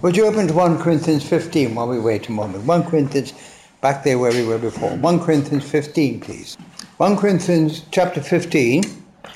Would you open to 1 Corinthians 15 while we wait a moment? 1 Corinthians, back there where we were before. 1 Corinthians 15, please. 1 Corinthians chapter 15,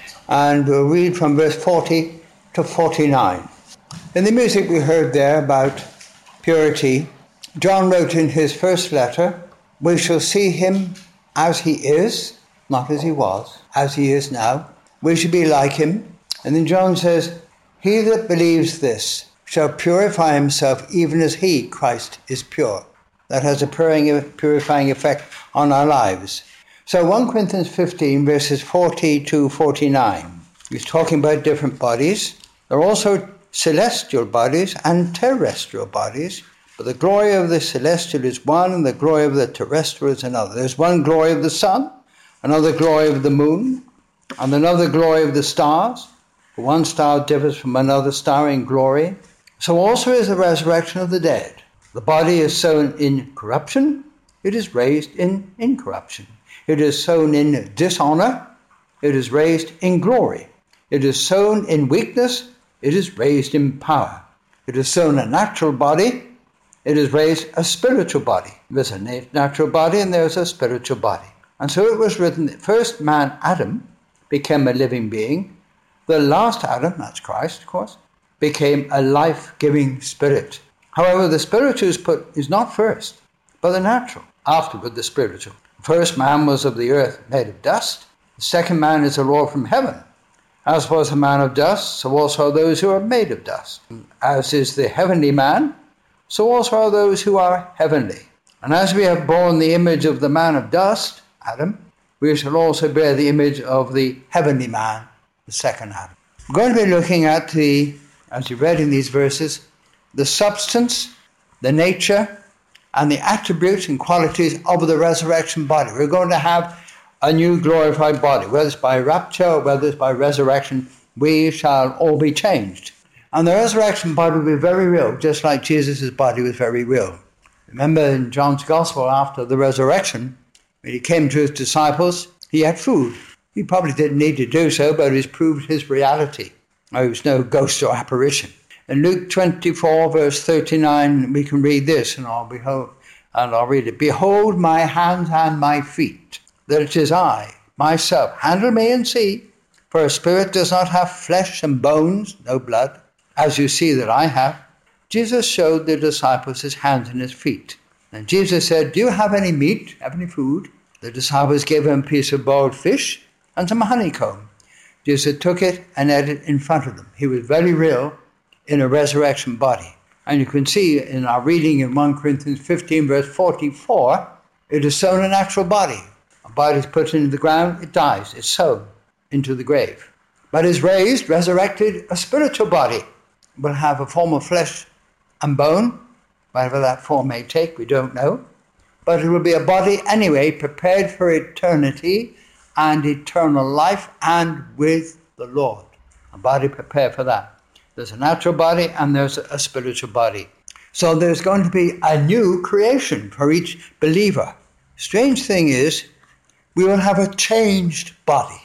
and we'll read from verse 40 to 49. In the music we heard there about purity, John wrote in his first letter, "We shall see him as he is," not as he was, as he is now. "We shall be like him." And then John says, "He that believes this shall purify himself even as he, Christ, is pure." That has a purifying effect on our lives. So 1 Corinthians 15, verses 40 to 49. He's talking about different bodies. There are also celestial bodies and terrestrial bodies. But the glory of the celestial is one, and the glory of the terrestrial is another. There's one glory of the sun, another glory of the moon, and another glory of the stars. For one star differs from another star in glory. So also is the resurrection of the dead. The body is sown in corruption, it is raised in incorruption. It is sown in dishonor, it is raised in glory. It is sown in weakness, it is raised in power. It is sown a natural body, it is raised a spiritual body. There's a natural body and there's a spiritual body. And so it was written that first man, Adam, became a living being. The last Adam, that's Christ, of course, became a life-giving spirit. However, the spiritual is not first, but the natural, afterward the spiritual. The first man was of the earth, made of dust. The second man is the Lord from heaven. As was the man of dust, so also are those who are made of dust. As is the heavenly man, so also are those who are heavenly. And as we have borne the image of the man of dust, Adam, we shall also bear the image of the heavenly man, the second Adam. We're going to be looking at as you read in these verses, the substance, the nature, and the attributes and qualities of the resurrection body. We're going to have a new glorified body. Whether it's by rapture or whether it's by resurrection, we shall all be changed. And the resurrection body will be very real, just like Jesus' body was very real. Remember in John's Gospel, after the resurrection, when he came to his disciples, he had food. He probably didn't need to do so, but it proved his reality. There was no ghost or apparition. In Luke 24, verse 39, we can read this, and I'll read it. "Behold my hands and my feet, that it is I, myself. Handle me and see, for a spirit does not have flesh and bones, no blood, as you see that I have." Jesus showed the disciples his hands and his feet. And Jesus said, "Do you have any meat, have any food?" The disciples gave him a piece of boiled fish and some honeycomb. Jesus took it and ate it in front of them. He was very real in a resurrection body. And you can see in our reading in 1 Corinthians 15, verse 44, it is sown a natural body. A body is put into the ground, it dies, it's sown into the grave. But is raised, resurrected, a spiritual body. It will have a form of flesh and bone, whatever that form may take, we don't know. But it will be a body anyway, prepared for eternity and eternal life and with the Lord. A body prepared for that. There's a natural body and there's a spiritual body. So there's going to be a new creation for each believer. Strange thing is, we will have a changed body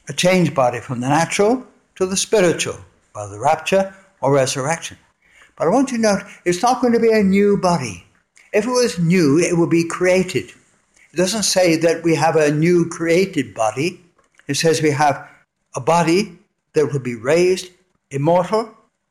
from the natural to the spiritual, by the rapture or resurrection. But I want you to note, it's not going to be a new body. If it was new, it would be created. It doesn't say that we have a new created body. It says we have a body that will be raised, immortal,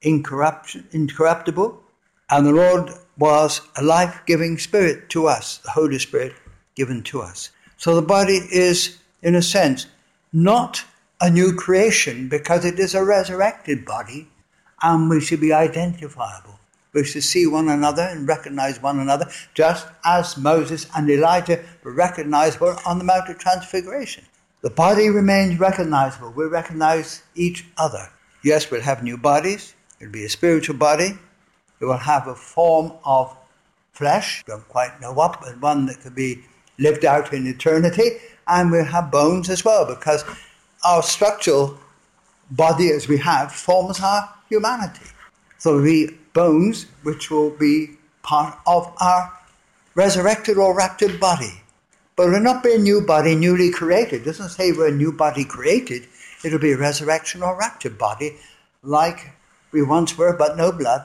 incorruptible, and the Lord was a life-giving spirit to us, the Holy Spirit given to us. So the body is, in a sense, not a new creation because it is a resurrected body, and we should be identifiable. We should see one another and recognize one another, just as Moses and Elijah were recognizable on the Mount of Transfiguration. The body remains recognizable. We recognize each other. Yes, we'll have new bodies. It'll be a spiritual body. It will have a form of flesh. Don't quite know what, but one that could be lived out in eternity. And we'll have bones as well, because our structural body as we have forms our humanity. So there'll be bones which will be part of our resurrected or raptured body. But it will not be a new body newly created. It doesn't say we're a new body created. It'll be a resurrection or raptured body like we once were, but no blood,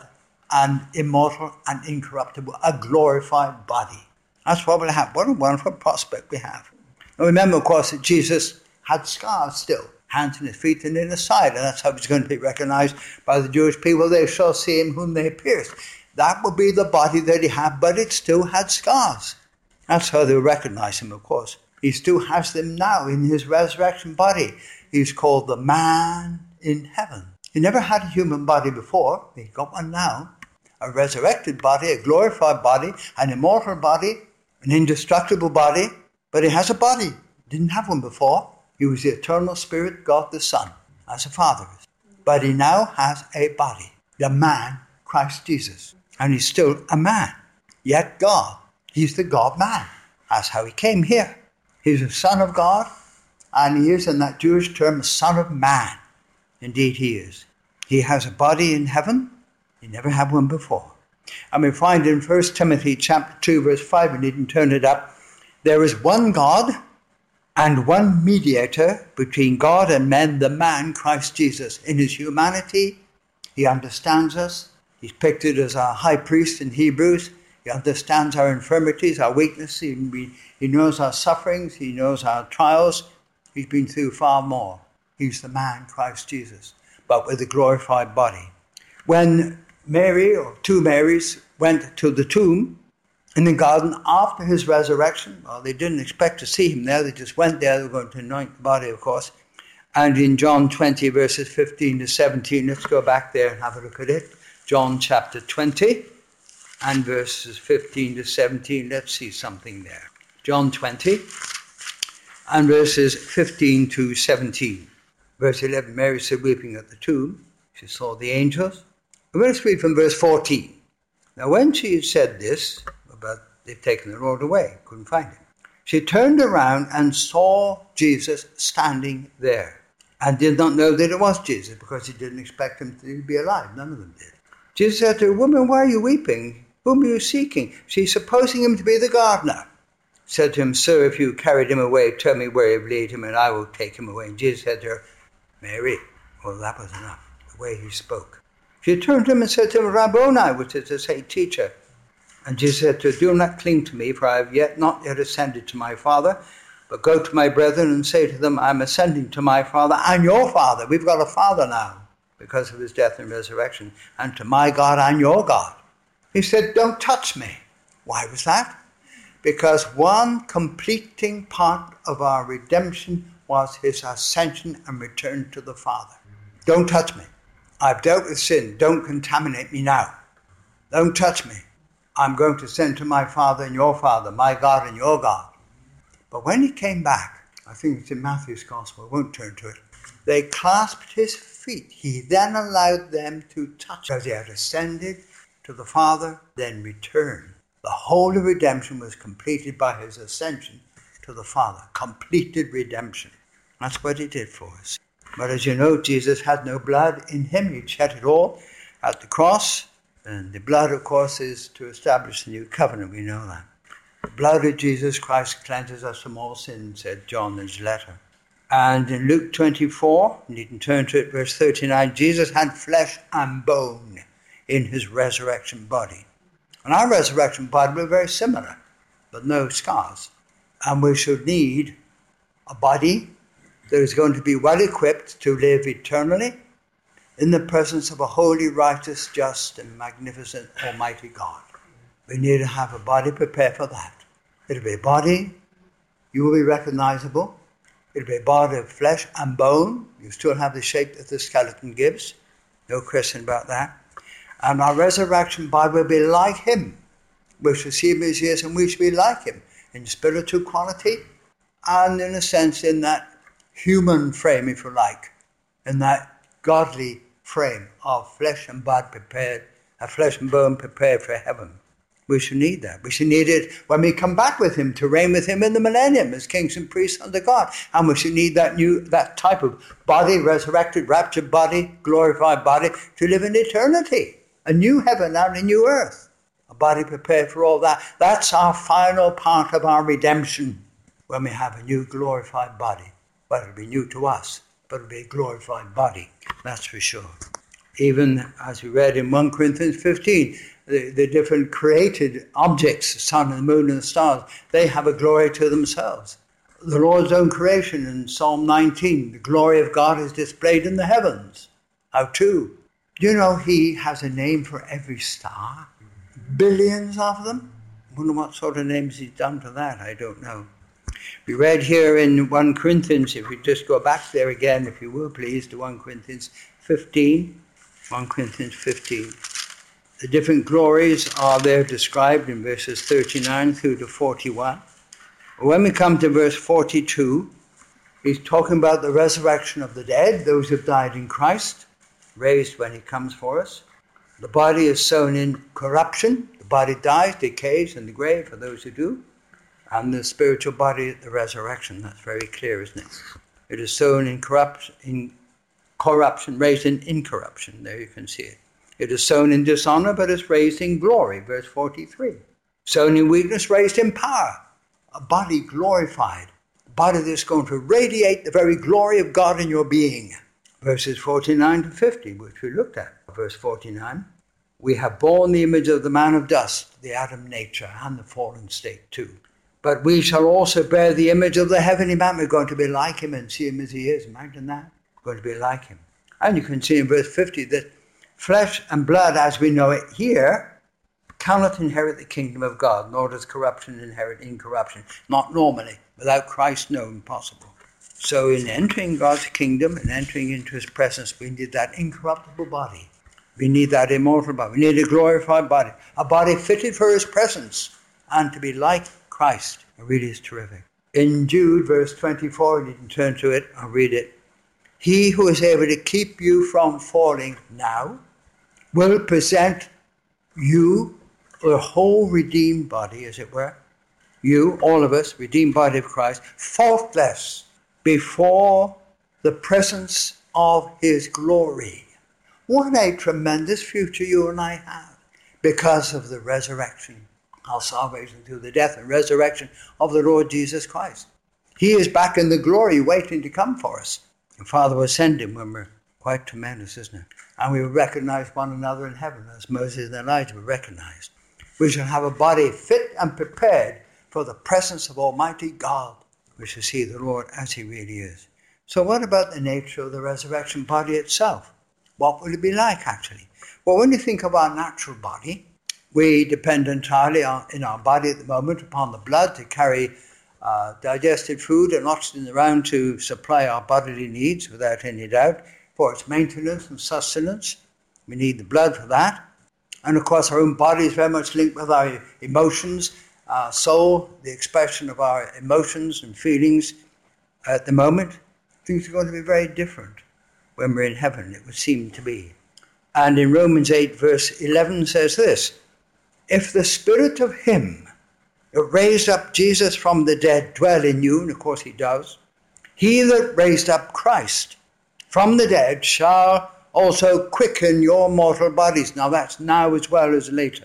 and immortal and incorruptible, a glorified body. That's what we'll have. What a wonderful prospect we have. And remember, of course, that Jesus had scars still, hands in his feet and in his side, and that's how he's going to be recognized by the Jewish people. They shall see him whom they pierced. That will be the body that he had, but it still had scars. That's how they'll recognize him, of course. He still has them now in his resurrection body. He's called the man in heaven. He never had a human body before. He got one now. A resurrected body, a glorified body, an immortal body, an indestructible body. But he has a body. Didn't have one before. He was the eternal spirit, God the Son, as a father is. But he now has a body. The man, Christ Jesus. And he's still a man. Yet God. He's the God-man. That's how he came here. He's a son of God. And he is, in that Jewish term, a son of man. Indeed he is. He has a body in heaven. He never had one before. And we find in 1 Timothy chapter 2, verse 5, we needn't turn it up, there is one God and one mediator between God and men, the man, Christ Jesus. In his humanity, he understands us. He's pictured as our high priest in Hebrews. He understands our infirmities, our weaknesses. He knows our sufferings. He knows our trials. He's been through far more. He's the man, Christ Jesus, but with a glorified body. When Mary, or two Marys, went to the tomb in the garden after his resurrection, well, they didn't expect to see him there. They just went there. They were going to anoint the body, of course. And in John 20, verses 15 to 17, let's go back there and have a look at it. John chapter 20 and verses 15 to 17. Let's see something there. John 20 and verses 15 to 17. Verse 11, Mary stood weeping at the tomb. She saw the angels. Let's read from verse 14. Now when she had said this, about they've taken the Lord away, couldn't find him, she turned around and saw Jesus standing there, and did not know that it was Jesus, because he didn't expect him to be alive. None of them did. Jesus said to her, "Woman, why are you weeping? Whom are you seeking?" She's supposing him to be the gardener. Said to him, "Sir, if you carried him away, tell me where you've laid him, and I will take him away." And Jesus said to her, "Mary." Well, that was enough, the way he spoke. She turned to him and said to him, "Rabboni," which is to say, teacher. And Jesus said to her, "Do not cling to me, for I have not yet ascended to my Father, but go to my brethren and say to them, I am ascending to my Father and your Father." We've got a Father now, because of his death and resurrection, "and to my God and your God." He said, "Don't touch me." Why was that? Because one completing part of our redemption was his ascension and return to the Father. Don't touch me. I've dealt with sin. Don't contaminate me now. Don't touch me. I'm going to send to my Father and your Father, my God and your God. But when he came back, I think it's in Matthew's Gospel, I won't turn to it, they clasped his feet. He then allowed them to touch, because he had ascended to the Father, then returned. The whole of redemption was completed by his ascension to the Father. Completed redemption. That's what he did for us. But as you know, Jesus had no blood in him. He shed it all at the cross. And the blood, of course, is to establish the new covenant. We know that. The blood of Jesus Christ cleanses us from all sin, said John in his letter. And in Luke 24, you can turn to it, verse 39, Jesus had flesh and bone in his resurrection body. And our resurrection body will be very similar, but no scars. And we should need a body that is going to be well equipped to live eternally in the presence of a holy, righteous, just, and magnificent Almighty God. We need to have a body prepared for that. It'll be a body, you will be recognizable. It'll be a body of flesh and bone. You still have the shape that the skeleton gives. No question about that. And our resurrection body will be like him. We shall see him as he is, and we shall be like him in spiritual quality and, in a sense, in that human frame, if you like, in that godly frame of flesh and blood prepared, flesh and bone prepared for heaven. We shall need that. We shall need it when we come back with him to reign with him in the millennium as kings and priests under God. And we shall need that type of body, resurrected, raptured body, glorified body, to live in eternity. A new heaven and a new earth. A body prepared for all that. That's our final part of our redemption, when we have a new glorified body. But it'll be new to us, but it'll be a glorified body. That's for sure. Even as we read in 1 Corinthians 15, the different created objects, the sun and the moon and the stars, they have a glory to themselves. The Lord's own creation in Psalm 19, the glory of God is displayed in the heavens. How too? Do you know he has a name for every star? Billions of them? I wonder what sort of names he's done for that, I don't know. We read here in 1 Corinthians, if we just go back there again, if you will please, to 1 Corinthians 15. 1 Corinthians 15. The different glories are there described in verses 39 through to 41. When we come to verse 42, he's talking about the resurrection of the dead, those who have died in Christ, raised when he comes for us. The body is sown in corruption. The body dies, decays in the grave for those who do. And the spiritual body at the resurrection. That's very clear, isn't it? It is sown in corruption, raised in incorruption. There you can see it. It is sown in dishonor, but is raised in glory. Verse 43. Sown in weakness, raised in power. A body glorified. A body that's going to radiate the very glory of God in your being. Verses 49 to 50, which we looked at. Verse 49. We have borne the image of the man of dust, the Adam nature, and the fallen state too. But we shall also bear the image of the heavenly man. We're going to be like him and see him as he is. Imagine that. We're going to be like him. And you can see in verse 50 that flesh and blood, as we know it here, cannot inherit the kingdom of God, nor does corruption inherit incorruption. Not normally. Without Christ, no, impossible. So in entering God's kingdom and entering into his presence, we need that incorruptible body. We need that immortal body. We need a glorified body. A body fitted for his presence and to be like Christ. It really is terrific. In Jude, verse 24, you can turn to it, I'll read it. He who is able to keep you from falling now will present you, a whole redeemed body, as it were, you, all of us, redeemed body of Christ, faultless before the presence of his glory. What a tremendous future you and I have because of the resurrection, our salvation through the death and resurrection of the Lord Jesus Christ. He is back in the glory waiting to come for us. The Father will send him when we're quite tremendous, isn't it? And we will recognize one another in heaven as Moses and Elijah were recognized. We shall have a body fit and prepared for the presence of Almighty God. We shall see the Lord as he really is. So what about the nature of the resurrection body itself? What will it be like, actually? Well, when you think of our natural body, we depend entirely in our body at the moment upon the blood to carry digested food and oxygen around to supply our bodily needs, without any doubt, for its maintenance and sustenance. We need the blood for that. And of course, our own body is very much linked with our emotions, our soul, the expression of our emotions and feelings. At the moment, things are going to be very different when we're in heaven, it would seem to be. And in Romans 8, verse 11 says this, if the spirit of him that raised up Jesus from the dead dwell in you, and of course he does, he that raised up Christ from the dead shall also quicken your mortal bodies. Now that's now as well as later.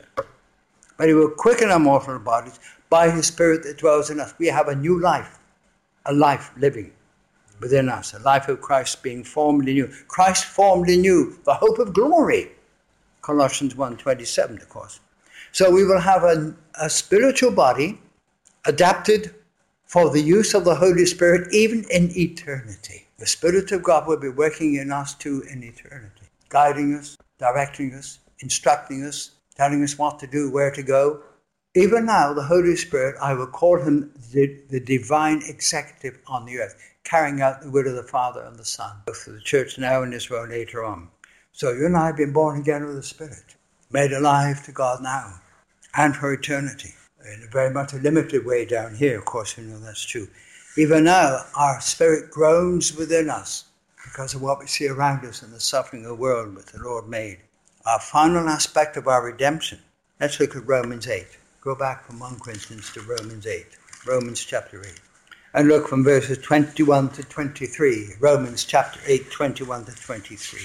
But he will quicken our mortal bodies by his spirit that dwells in us. We have a new life, a life living within us, a life of Christ being formed in you. Christ formed in you the hope of glory. Colossians 1:27, of course. So we will have a spiritual body adapted for the use of the Holy Spirit even in eternity. The Spirit of God will be working in us too in eternity, guiding us, directing us, instructing us, telling us what to do, where to go. Even now, the Holy Spirit, I will call him the divine executive on the earth, carrying out the will of the Father and the Son, both for the church now and Israel later on. So you and I have been born again with the Spirit, made alive to God now and for eternity. In a very much a limited way down here, of course, we know that's true. Even now, our spirit groans within us because of what we see around us in the suffering of the world which the Lord made. Our final aspect of our redemption. Let's look at Romans 8. Go back from 1 Corinthians to Romans 8. Romans chapter 8. And look from verses 21 to 23. Romans chapter 8, 21 to 23.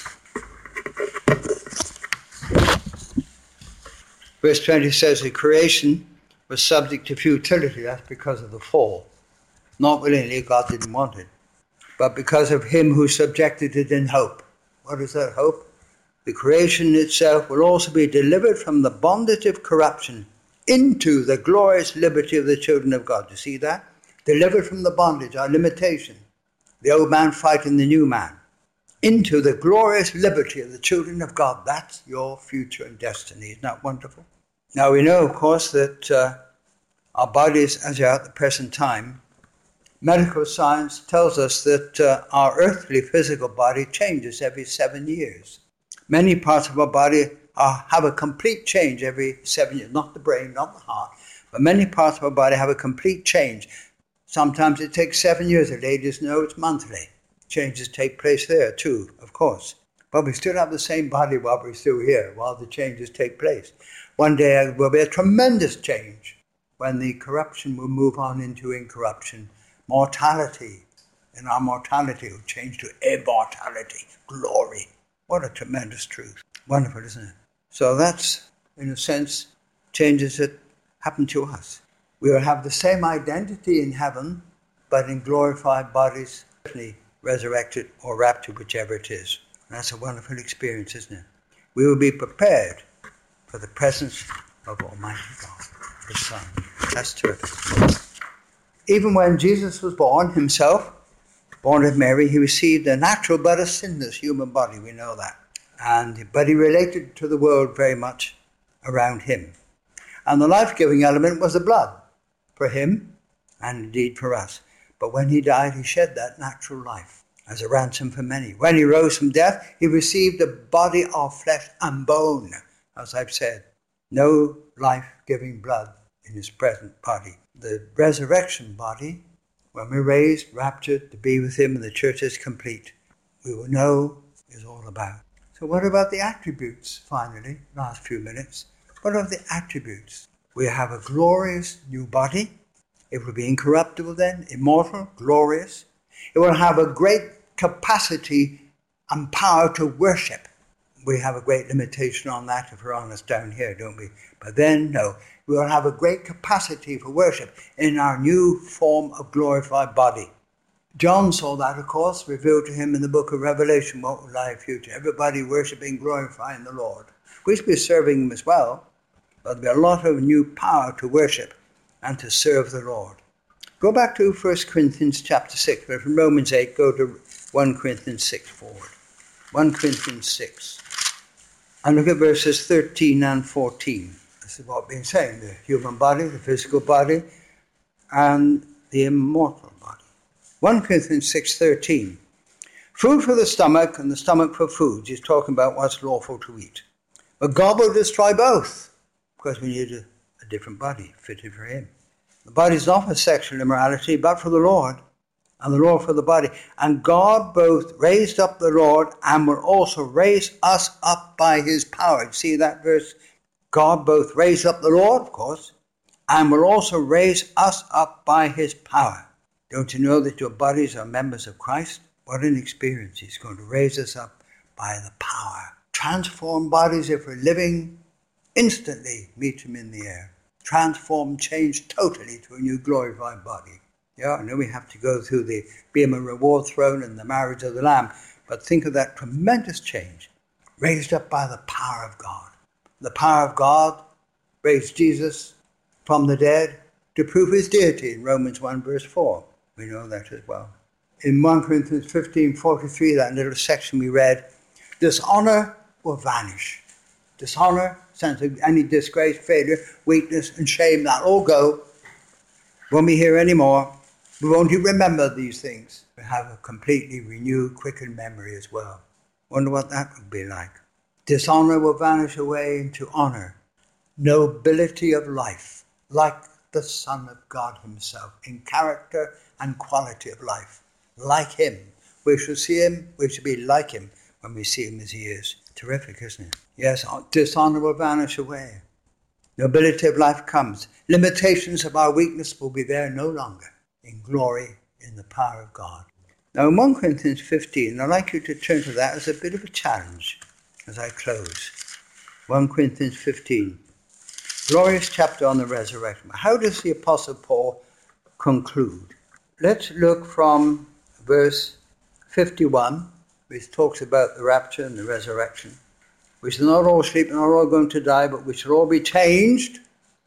Verse 20 says the creation was subject to futility. That's because of the fall. Not willingly, God didn't want it. But because of him who subjected it in hope. What is that hope? the creation itself will also be delivered from the bondage of corruption into the glorious liberty of the children of God. You see that? Delivered from the bondage, our limitation, the old man fighting the new man, into the glorious liberty of the children of God. That's your future and destiny. Isn't that wonderful? Now we know, of course, that our bodies, as they are at the present time, medical science tells us that our earthly physical body changes every 7 years. Many parts of our body have a complete change every 7 years. Not the brain, not the heart, but many parts of our body have a complete change. Sometimes it takes 7 years. The ladies know it's monthly. Changes take place there too, of course. But we still have the same body while we're still here, while the changes take place. One day there will be a tremendous change when the corruption will move on into incorruption. Mortality, and our mortality will change to immortality, glory. What a tremendous truth. Wonderful, isn't it? So that's, in a sense, changes that happen to us. We will have the same identity in heaven, but in glorified bodies, resurrected or raptured, whichever it is. And that's a wonderful experience, isn't it? We will be prepared for the presence of Almighty God, the Son. That's terrific. Even when Jesus was born himself, born of Mary, he received a natural but a sinless human body, we know that. But he related to the world very much around him. And the life-giving element was the blood for him and indeed for us. But when he died, he shed that natural life as a ransom for many. When he rose from death, he received a body of flesh and bone, as I've said. No life-giving blood in his present body. The resurrection body, when we're raised, raptured to be with him and the church is complete, we will know is all about. So what about the attributes, finally, last few minutes? What are the attributes? We have a glorious new body. It will be incorruptible then, immortal, glorious. It will have a great capacity and power to worship. We have a great limitation on that if we're honest down here, don't we? But then, no, we will have a great capacity for worship in our new form of glorified body. John saw that, of course, revealed to him in the book of Revelation, what will lie in future. Everybody worshiping, glorifying the Lord. We should be serving him as well, but there'll be a lot of new power to worship and to serve the Lord. Go back to 1 Corinthians chapter 6, but from Romans 8, go to 1 Corinthians 6 forward. 1 Corinthians 6. And look at verses 13 and 14. This is what we've been saying, the human body, the physical body, and the immortal body. 1 Corinthians 6:13. Food for the stomach and the stomach for food. He's talking about what's lawful to eat. But God will destroy both, because we need a different body fitted for him. The body is not for sexual immorality, but for the Lord, and the Lord for the body. And God both raised up the Lord and will also raise us up by his power. You see that verse? God both raised up the Lord, of course, and will also raise us up by his power. Don't you know that your bodies are members of Christ? What an experience. He's going to raise us up by the power. Transform bodies if we're living, instantly meet him in the air. Transform, change totally to a new glorified body. Yeah, I know we have to go through the Bema reward throne and the marriage of the Lamb, but think of that tremendous change, raised up by the power of God. The power of God raised Jesus from the dead to prove his deity in Romans 1 verse 4. We know that as well. In 1 Corinthians 15:43, that little section we read, dishonor will vanish. Dishonor, sense of any disgrace, failure, weakness, and shame, that all go. Won't be here anymore. We won't even remember these things. We have a completely renewed, quickened memory as well. Wonder what that would be like. Dishonor will vanish away into honor. Nobility of life, like the Son of God himself, in character and quality of life. Like him. We shall see him, we shall be like him when we see him as he is. Terrific, isn't it? Yes, dishonor will vanish away. Nobility of life comes. Limitations of our weakness will be there no longer. In glory, in the power of God. Now in 1 Corinthians 15, I'd like you to turn to that as a bit of a challenge as I close. 1 Corinthians 15. Glorious chapter on the resurrection. How does the Apostle Paul conclude? Let's look from verse 51, which talks about the rapture and the resurrection. We shall not all sleep, nor all going to die, but we shall all be changed.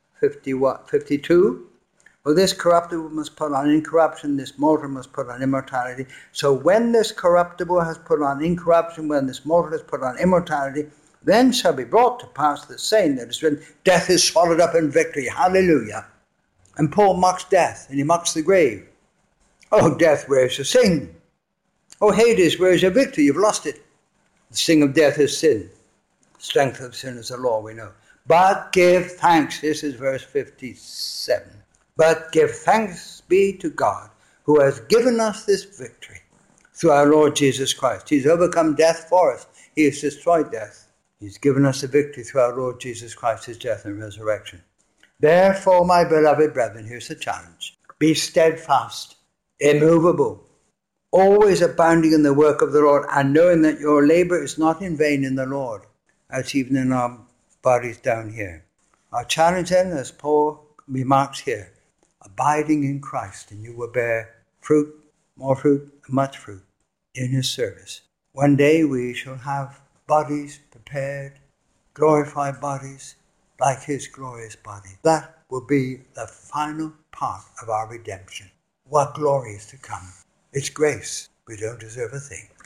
52. For this corruptible must put on incorruption, this mortal must put on immortality. So when this corruptible has put on incorruption, when this mortal has put on immortality, then shall be brought to pass the saying that is written, death is swallowed up in victory. Hallelujah. And Paul mocks death, and he mocks the grave. Oh, death, where's your sting? Oh, Hades, where's your victory? You've lost it. The sting of death is sin. The strength of sin is the law, we know. But give thanks. This is verse 57. But give thanks be to God, who has given us this victory through our Lord Jesus Christ. He's overcome death for us. He has destroyed death. He's given us the victory through our Lord Jesus Christ, his death and resurrection. Therefore, my beloved brethren, here's the challenge. Be steadfast, immovable, always abounding in the work of the Lord, and knowing that your labor is not in vain in the Lord. That's even in our bodies down here. Our challenge then, as Paul remarks here, abiding in Christ, and you will bear fruit, more fruit, much fruit in his service. One day we shall have bodies prepared, glorified bodies, like his glorious body. That will be the final part of our redemption. What glory is to come. It's grace. We don't deserve a thing.